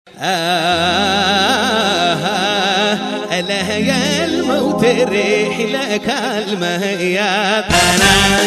ألا يا الموت الريح لك المهياب أنا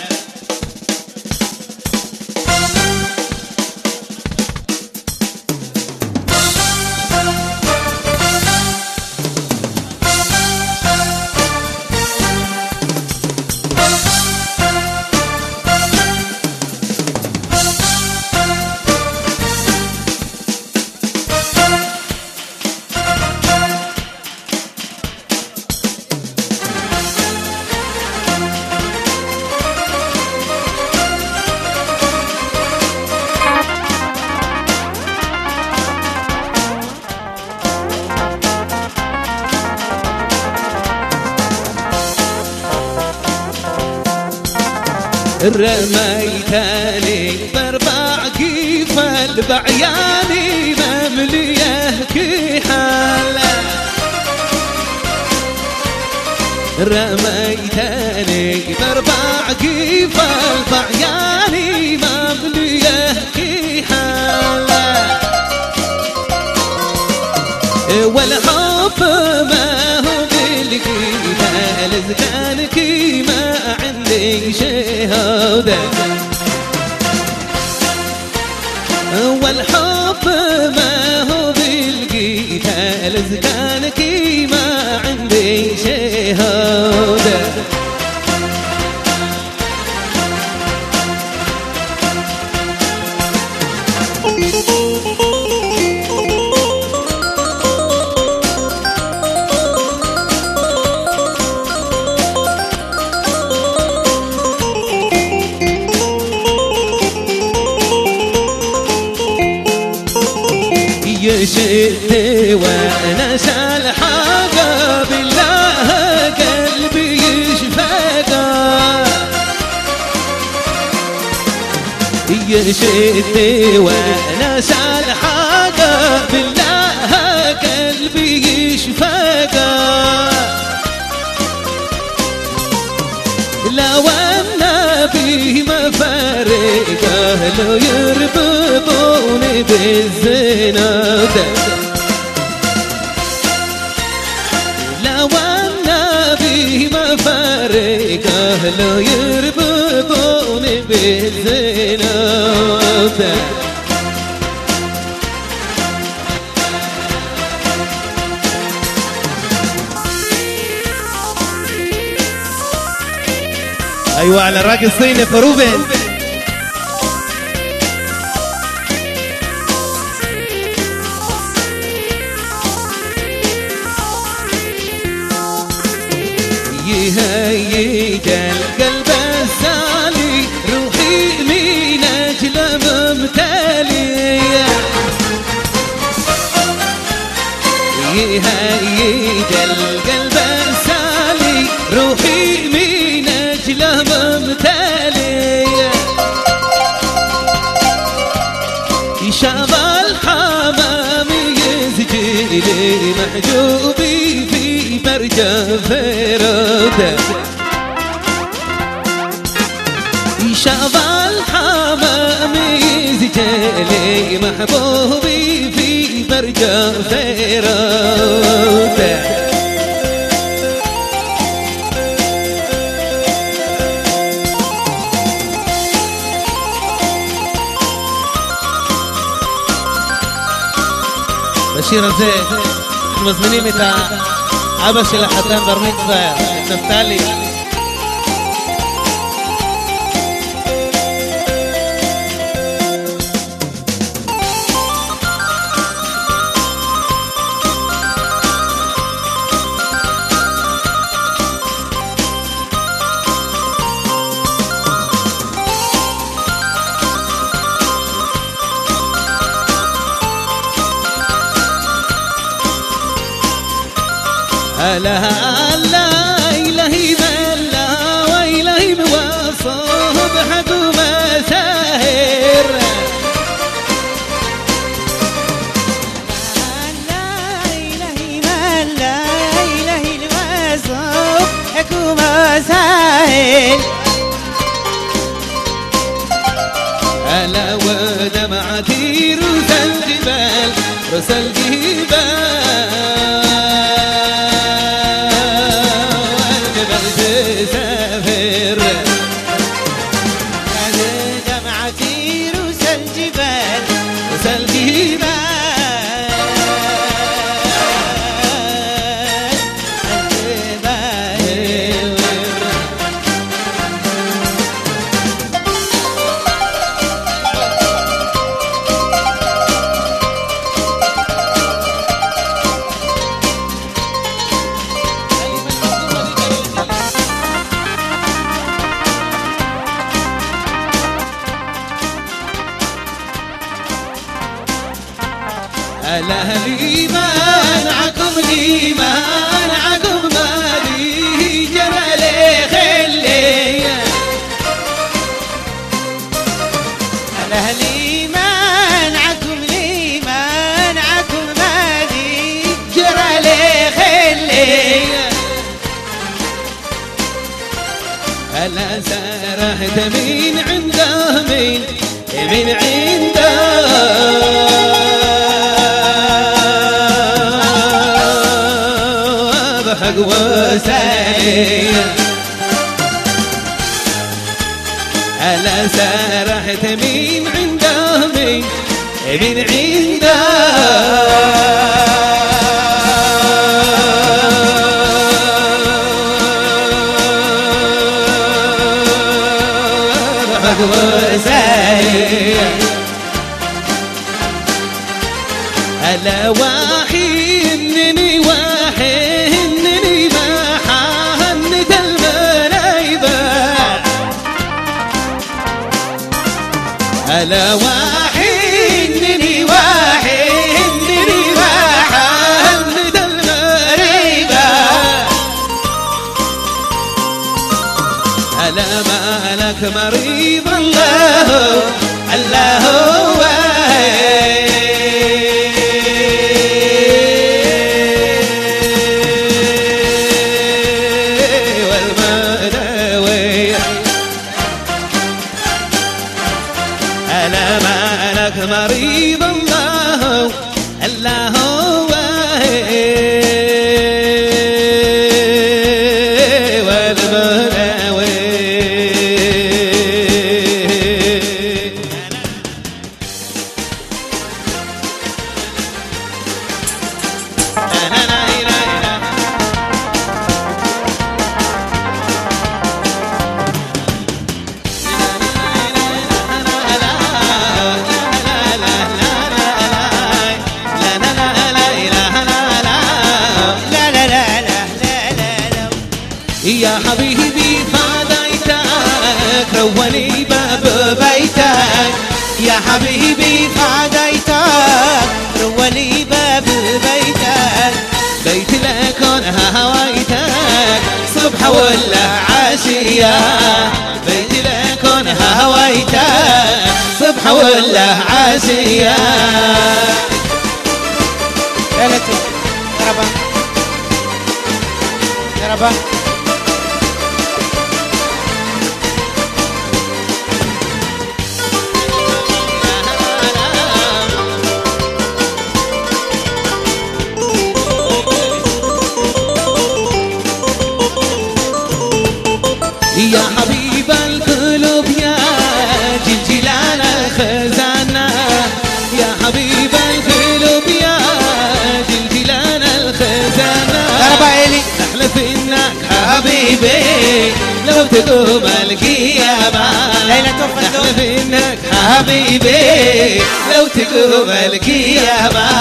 رميتني باربع كيفل بعياني ممليه كحال رميتني باربع كيفل بعياني ممليه كحال والحب ما هو بالقيمة لزكان كيما عندي شهادة والحب ما هو بالقيمة لزكان كيما عندي شهادة يشد وانا شال حاجة بالله قلبي يشفقه يشد وانا شال حاجة بالله قلبي يشفقه لو النبي ما فارقه لو يربطوني بالزنا لو النبي ما فارقه لو يربطوني بالزنا ايوه على الراجل الصيني فروبن يهيج القلب السالي روحي من اجل ممتليه يهيج القلب السالي روحي من اجل ممتليه شاف الحمام يسجلي محجوبي في برجة فرودة شاف الحمام يسجلي محبوبي في برجة فرودة בשיר הזה אנחנו מזמינים את האבא של החתן בר מצווה, את נפתלי. لا لا إلهي ملا وإلهي بوصوب حكم ساهر لا إلهي ملا إلهي بوصوب حكم ساهر ألا ودمعتي روس الجبال رسل الجبال والجبل تسافر دمعتي روس الجبال رسل الجبال الأهلي مانعكم لي مانعكم مالي جرى لي خلي الأهلي مانعكم لي مانعكم مالي جرى لي خلي هلا سرحت من عنده من عنده حق وسايا هلا سرحت من عنده من عنده حق وسايا هلا واحنني واحنني ما حنت المنايبة هلا واحنني واحنني ما حنت المنايبة هلا مالك مريض الله الله ألا مالك مريض الله الله هو والمناوي يا حبيبي فديتك رولي باب بيتك يا حبيبي فديتك رولي باب بيتك بيت لكن هوايتك صبح ولا عشية بيت لكن هوايتك صبح ولا عشية يا لطيف يا ربا يا ربا يا حبيب القلوب يا جلجلال الخزانة يا حبيب القلوب يا جلجلال الخزانة يا ربا إلي نحلف إنك حبيبي لو تقوم القيامة ليلة الفندق نحلف إنك حبيبي لو تقوم القيامة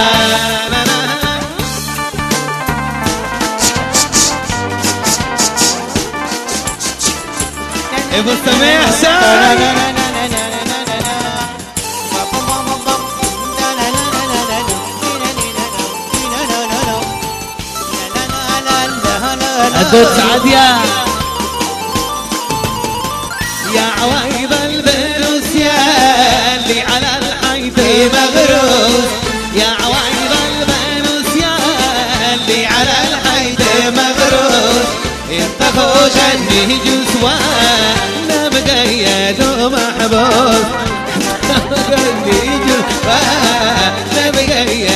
ابو السميع سامي الدود سعد يا عوايض البروس يا اللي على الحيط مغروس يا عوايض البروس يا اللي على الحيط مغروس انت عني جسوة لا بقيد ومحبوس عني جسوة لا بقيد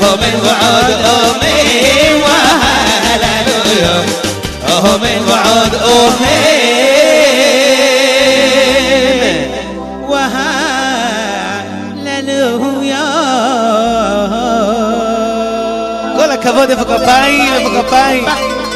من وعود أمي وهللويا من وعود أمي وهللويا. כל הכבוד, איפה כפיים, איפה כפיים?